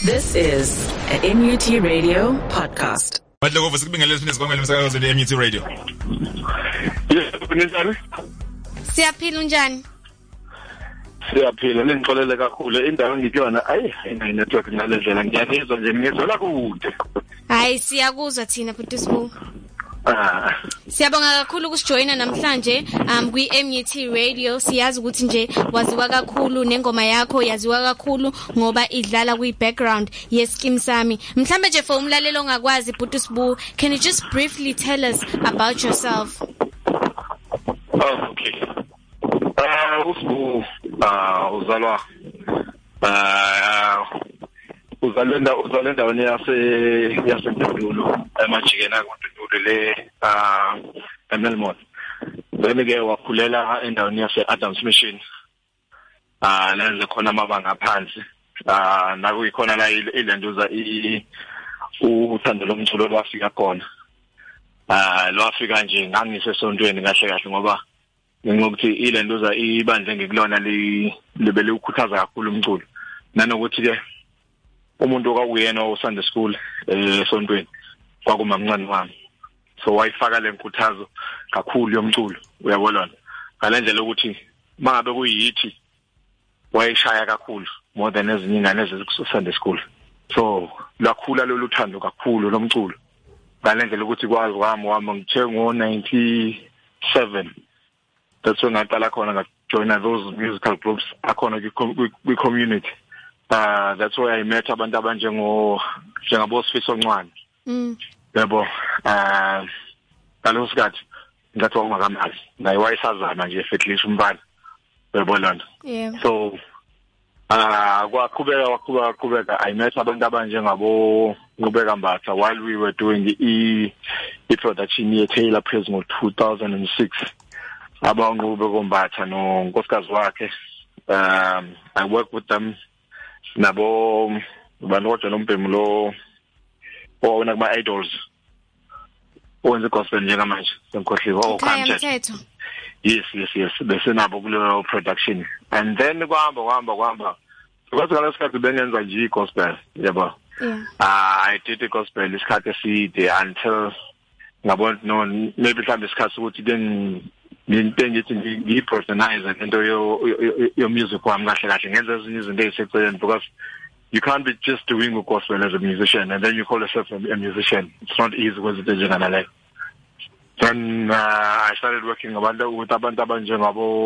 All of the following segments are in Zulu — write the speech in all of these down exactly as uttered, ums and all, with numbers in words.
This is an M U T Radio podcast. Madlo ngoba sikubingelele sifune sikwamela umsakazo we M U T Radio. Yebo, njani? Siyaphila unjani? Siyaphila, ningixolele kakhulu. Indawo ngikuyona ayi ayinayo network ngalendlela ngiyazizwa nje ngizwela kude. Hayi siyakuzwa thina futhi sibu. Ah. Siyabonga kakhulu ukusijoyina namhlanje um kwi M U T Radio. Siyazi ukuthi nje waziwa kakhulu nengoma yakho yaziwa kakhulu ngoba idlala kwi background yeSkim Sami. Mhlambe nje for umlalelo ongakwazi futhi sibu, can you just briefly tell us about yourself? Oh, okay. Ah, usibu ah uzalwa ah uzalenda uzalenda wena yase yasendulo emajikena kondulo le ah eMelmont. Bese ke wakhulela endaweni yase Adams Mission. Ah lenze khona amabanga aphansi. Ah nakuyikhona la ilenduza i uthando lomculo lwafika khona. Ah lwafika nje ngangisesontweni kahle kahle ngoba ngokuthi ilenduza ibandle ngikulona libe likhuthaza kakhulu umculo. Nanokuthi ke umuntu okuyena oSunday school esontweni kwakumamncane wami. So wayifaka lenkuthazo kakhulu yomculo uyabona. Ngalendlela ukuthi mangabe kuyithi wayishaya kakhulu more than ezinye ingane eziseSunday school. So lakhula lolu thando kakhulu lomculo. Ngalendlela ukuthi kwazi wami wami ngithe ngo ninety-seven. That's when ngaqala khona ngajoina those musical groups akhona kwi community. Uh that's why I met abantu abanjengo njengabo Sifiso Ncwane. Mm. Yebo. Uh ngalo sikhathi ngathi wangakamali. Naye wayesazama nje efetlisha umbala. Yebo lana. Yeah. So ah kwaqhubeka waqhubeka qhubeka I met abantu abanjengabo Ngubeka Mbatha while we were doing the e production ye Taylor Praise ngo two thousand six. Abangubeka Mbatha no nkosikazi wakhe. Um I work with them nabo banotho nombhemulo owona kuma idols owenza gospel njengamanje semkhohliwe okamthetho. Yes yes yes bese nabo kulo production and then kwahamba kwahamba kwahamba kwathi ngaleso sikhathi bengenza nje gospel yabo. Yeah. Ah I did the gospel isikhathi eside until ngabona no maybe mhlawumbe isikhathi ukuthi then ngithi ngiyipersonalize into yo yo music wami kahle kahle ngenza ezinye izinto eziseceleni because you can't be just doing a gospel as a musician and then you call yourself a musician. It's not easy with the genre like. Then uh, I started working abantu with abantu abanjengabo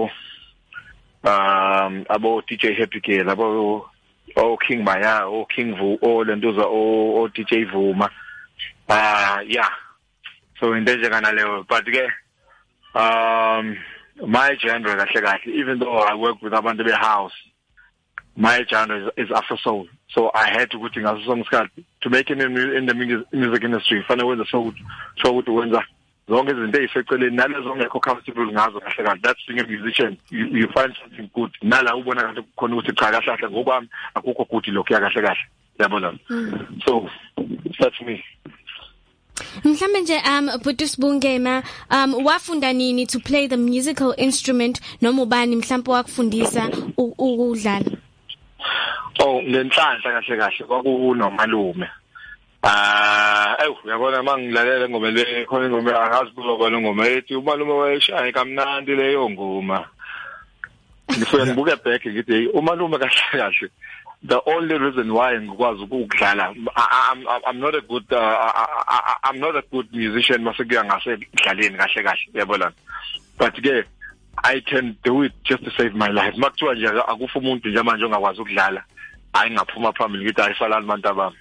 um abo D J Happy K, abo oh King Maya, oh King Vu, oh lendoza oh oh D J Vuma. Ah uh, yeah. So in the genre level but again Um, my genre kahle kahle, even though I work with abantu be house, my genre is, is Afro soul. So I had to put in a song to make it in, in the music industry. Fana wenza so so ukuthi wenza zonke izinto eziseceleni nalezo ongekho comfortable ngazo kahle kahle. That's being a musician. You, you find something good. Nala ubona kahle khona ukuthi cha kahle kahle ngoba akukho good lokho ya kahle kahle. Yabona. So that's me. Mhlambe nje um Butusbungema um wafunda nini to play the musical instrument noma ubani mhlambe wakufundisa ukudlala? Oh ngenhlanhla kahle kahle kwakunomalume. Ah ayu uyabona mangilalela ngoma le khona ngoma angazi kuzoba ngoma ethi umalume wayeshaya kamnandi leyo ngoma. Ngifuna ngibuke back ngithi umalume kahle kahle. The only reason why ngikwazi ukudlala I'm I'm not a good uh, I, I'm not a good musician masekuya ngase dlaleni kahle kahle uyabona but ke I can do it just to save my life makuthiwa nje akufa umuntu nje manje ongakwazi ukudlala hayi ngaphuma phambili ngithi ayifalani abantu abami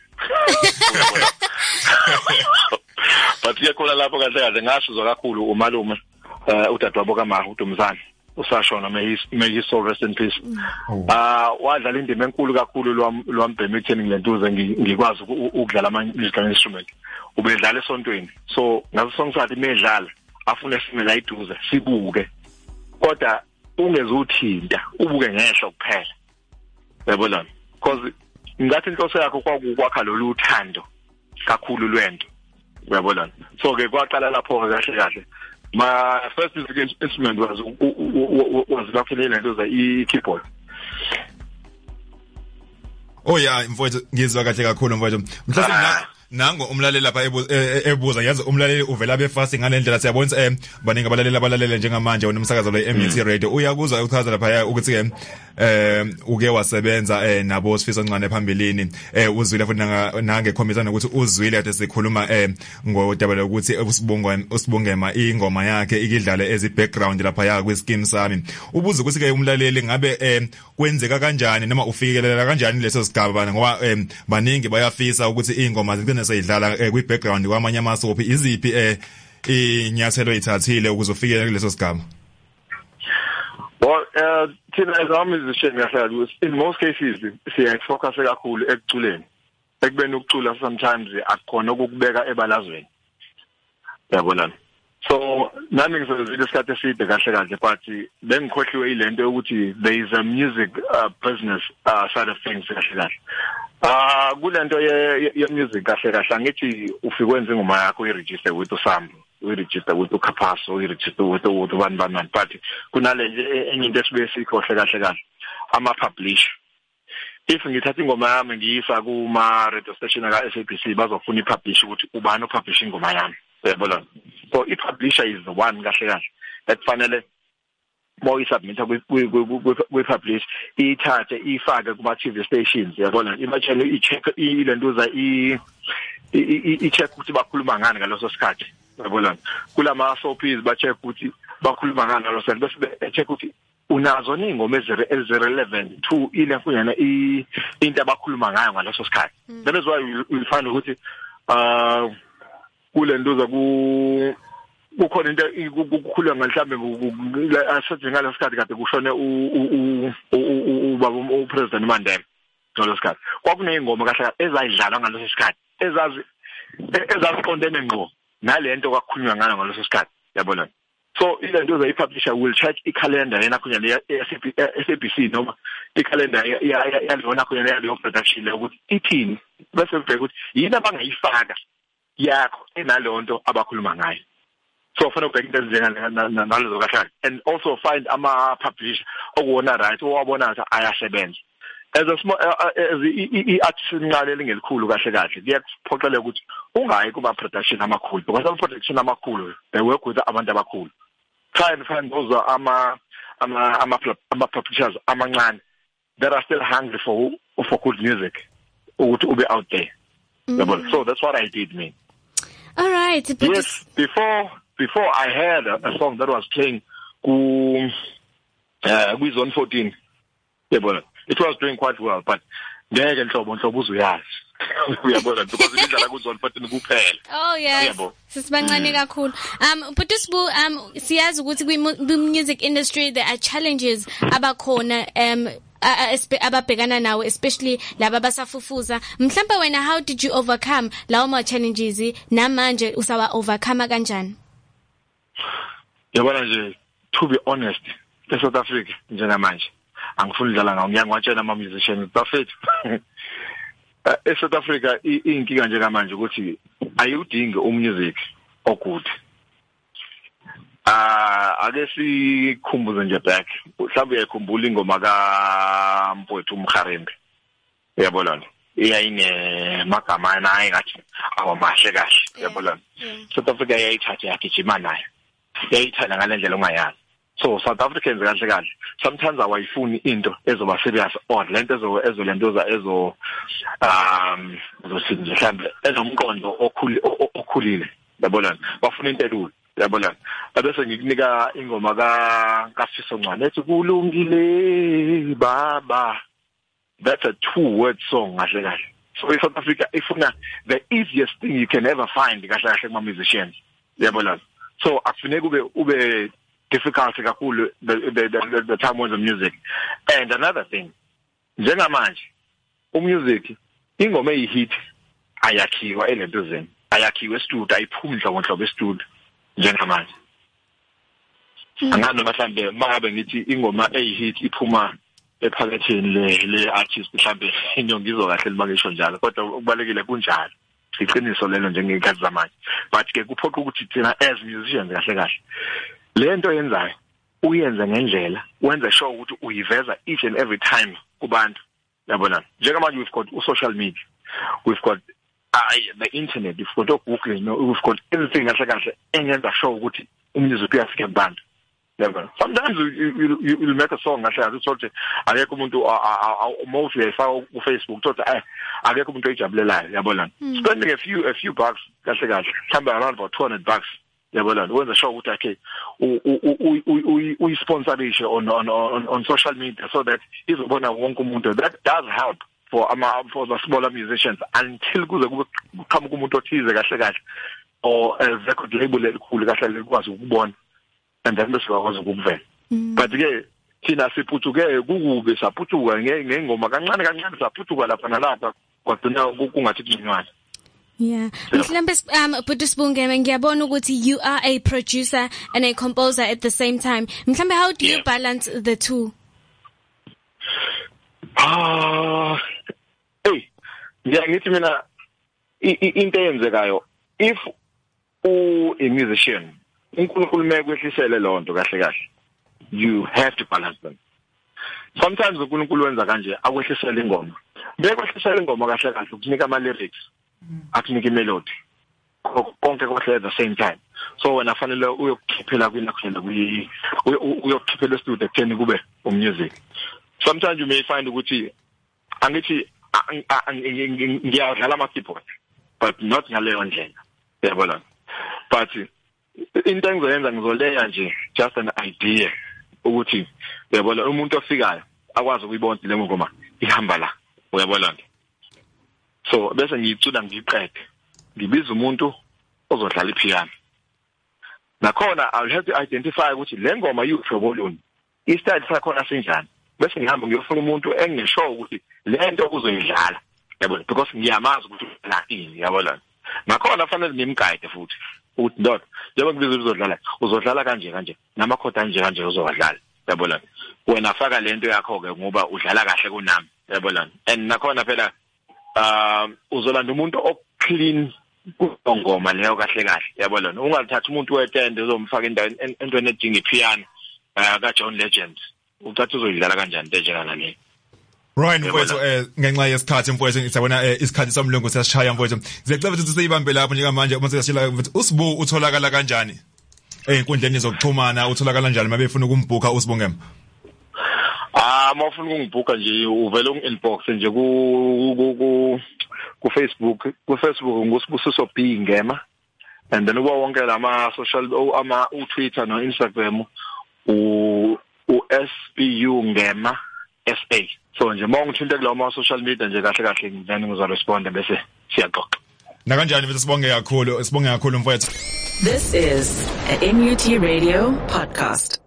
but ke khona lapho kahle kahle ngasizwa kakhulu umalume udadewabo kaMahu uDumzane usashona may may his soul rest in peace. Ah wadlala indima enkulu kakhulu lwambhemi ekutheni ngilentuze ngikwazi ukudlala ama musical instrument. Ubedlala esontweni. So ngaso sonke sathi medlala afune sime la iduze sibuke. Kodwa ungezuthinta ubuke ngehlo kuphela. Yabona? Because ngathi inhloso yakho kwakukwakha lolu uthando kakhulu lwento. Uyabona? So ke kwaqala lapho kahle kahle. My first musical instrument was was luckily into the e keyboard. Oh yeah mfowethu ngizwa kahle kakhulu mfowethu mhlawumbe nango umlaleli lapha ebuza yazi umlaleli uvela befasi ngalendlela siyabona eh baningi abalaleli abalalele njengamanje unomsakazo lo M U T radio uyakuzwa ukuchaza lapha ukuthi ke eh uke wasebenza eh nabo Sifiso Ncwane phambilini eh uzwile futhi nange khombisa nokuthi uzwile kade sikhuluma eh ngodaba lokuthi usibonga usibongema ingoma yakhe ikidlale ezi background lapha ya kwiSkim Sami ubuza ukuthi ke umlaleli ngabe eh kwenzeka kanjani noma ufikelela kanjani leso sigaba ngoba eh baningi bayafisa ukuthi ingoma zigcine seyidlala kwi background kwamanye amasophi iziphi eh inyathelo ithathile ukuzofikelela kuleso sigaba. Well, uh, thina as a musician ngahlala in most cases siya focus kakhulu ekuculeni. Ekubeni ukucula sometimes akukhona ukubeka ebalazweni. Yabona. So nami ngisebenzile isikhathi eside kahle kahle but bengikhohliwe ilento yokuthi there is a music uh, business uh, side of things kahle kahle. Ah kulento ye ye music kahle kahle angithi ufikwenza ingoma yakho uyiregister with uSam uyiregister with uKhapaso uyiregister with ubani bani but kunale enye into esibe sikhohle kahle kahle ama publish if ngithatha ingoma yami ngiyisa kuma radio station aka S A B C bazofuna ipublish ukuthi ubani opublish ingoma yami uyabona so i publisher is the one kahle kahle that finally more isubmita we publish ithathe ifake kuma T V stations yabona imagine i check ilenduza i i check ukuthi bakhuluma ngani ngaloso sikhathi yabona kulama soapies ba check ukuthi bakhuluma ngani ngaloso sikhathi bese check ukuthi unazo ingoma ezirelevant to ile kunyana into abakhuluma ngayo ngaloso sikhathi that is why you find ukuthi uh kulenduza ku kukhona into ukukhuluma mhlawumbe asethi ngalesikhathi kade kushone u ubaba upresident Mandela ngalesikhathi kwakuneyingoma kahle ezayidlalwa ngaleso sikhathi ezazi ezaziqondene ngqo nalento kwakhulunywa ngayo ngaleso sikhathi yabona so ile nto ze publisher will check i-calendar yena kunyana ye-S A B C noma i-calendar yalona kunyana yaleyo production ukuthi ithini bese ubheka ukuthi yini abangayifaka yakho enalonto abakhuluma ngayo. So for nalezo kahle and also find ama publisher okuwona right owabona ukuthi ayasebenza as a small as i-artist incane elingelikhulu kahle kahle kuyakuphoqela ukuthi ungayi kuma production amakhulu because ama production amakhulu they work with abantu abakhulu try and find those ama ama ama publishers amancane that are still hungry for for good music ukuthi ube out there. Mm-hmm. So that's what I did me. All right. Yes, before Before I heard a, a song that was playing ku uh with Zone fourteen. Yeah, but it was doing quite well, but ngeke nhlobo nhlobo uzuyazi. Uyabona because indlela ku Zone fourteen kuphela. Oh yes. Sisibancane kakhulu. Um but usibu um siyazi ukuthi kwi music industry there are challenges abakhona um ababhekana nawo especially laba basafufuza mhlawumbe wena how did you overcome lawo ma challenges namanje usawa overcome kanjani? Yabona nje to be honest eSouth Africa njengamanje angifuni udlala ngawo ngiyangwatshela ama musicians bafethu eSouth Africa inkinga njengamanje ukuthi ayudingi umusic okude ah ake sikhumbuze nje back mhlawumbe uyakhumbula ingoma ka Mfowethu Mkharembe uyabona iyayine magama naye ngathi awamahle kahle uyabona South Africa yayithatha yakijima nayo yayithanda ngalendlela ongayazi so South Africans kahle kahle sometimes awayifuni into ezoba serious or lento ezo ezolentoza ezo um ezosinje mhlambe ezomqondo okhuli okhulile yabona bafuna into elula yabona abese ngikunika ingoma ka kaSifiso Ncwane ethi kulungile baba. That's a two word song kahle kahle. So in South Africa ifuna the easiest thing you can ever find kahle kahle kuma musicians yabona so akufuneka ube ube difficult kakhulu the the the, the time was of music. And another thing njengamanje umusic ingoma eyihit ayakhiwa elentozeni ayakhiwa estudio ayiphumdla ngonhlobo estudio njengamanje angano mhlambe mabe ngithi ingoma eyihit iphuma ephaketheni le le artist mhlambe inyongizo kahle limakisho njalo kodwa ukubalekile kunjalo iqiniso lelo njengekhathi zamanje but ke kuphoqa ukuthi thina as musicians kahle kahle lento yenzayo uyenza ngendlela wenza sure ukuthi uyiveza each and every time kubantu yabona njengamanje we've got social media, we've got uh, the internet, we've got Google, you know, we've got everything kahle kahle engenza show ukuthi umnyuzi uyafika kubantu. Yabona sometimes you you you will make a song kahle uthi akekho umuntu most uyayifaka ku Facebook uthi eh akekho umuntu ojabulelayo yabona spending a few a few bucks kahle kahle mhlawumbe around about two hundred bucks yabona wenza show ukuthi okay uyi sponsorishe on on on on social media so that izobona wonke umuntu. That does help for ama for the smaller musicians until kuze kuqhamuka umuntu othize kahle kahle or a record label elikhulu kahle likwazi ukubona and then bese bakwazi ukuvela. But ke thina siphutuke kukube saphutuka ngengoma kancane kancane saphutuka lapha nalapha kwagcina kungathi kuncane. Yeah. Mhlambe um Buttisbunge ngiyabona ukuthi you are a producer and a composer at the same time. Mhlambe how do you yeah. balance the two? Ah, hey, ngiyathi mina into eyenzekayo if u a musician uNkulunkulu mekwehlisele lonto kahle kahle you have to balance them. Sometimes uNkulunkulu wenza kanje akwehlisele ingoma. Bekwehlisele ingoma kahle kahle ukunika ama lyrics, akunika imelody. Konke kwahle at the same time. So wena fanele uyokukhiphela kwina khona kuyi uyokukhiphela studio ekutheni kube umusic. Sometimes you may find ukuthi angithi ngiyadlala ama keyboard but not ngaleyo ndlela. Yabona. But into engizoyenza ngizoleya nje just an idea ukuthi uyabona umuntu ofikayo akwazi ukuyibona le ngoma ihamba la uyabona. So bese ngiyicula ngiqede ngibiza umuntu ozodlala ipiano. Nakhona I'll have to identify ukuthi le ngoma uyihlobo luni istyle sakhona senjani bese ngihamba ngiyofuna umuntu engisho ukuthi le nto uzoyidlala yabona because ngiyamazi ukuthi la ini yabona. Nakhona fanele ngimguide futhi ukuthi dot njengoba kubiza uzodlala uzodlala kanje kanje namakhoda kanje kanje uzowadlala yabona. Wena faka lento yakho ke ngoba udlala kahle kunami yabona. And nakhona phela um uzolanda umuntu oclean kungoma leyo kahle kahle yabona. Ungathatha umuntu wetende uzomfaka endaweni entweni edinga ipiano ka John Legend uthatha uzoyidlala kanjani into njengana le. Right mfowethu eh ngenxa yesikhathi mfowethu sabona isikhathi somlungu siyashaya mfowethu. Ngicela ukuthi siyibambe lapho njengamanje uma sesishila ukuthi uSibu utholakala kanjani einkundleni zokuxhumana utholakala kanjani mabefuna ukumbhuka uSibungema? Ah mawufuna ukungibhuka nje uvela unginbox nje ku ku ku Facebook ku Facebook ngusibusiso B Ngema and then uba wonke lama social ama u Twitter no Instagram u u S B U Ngema S A. So nje mawungithinta kulawo ma social media nje kahle kahle ngizani ngizoresponda bese siyaxoxa. Na kanjani bese sibonge kakhulu sibonge kakhulu mfowethu. This is a N U T Radio podcast.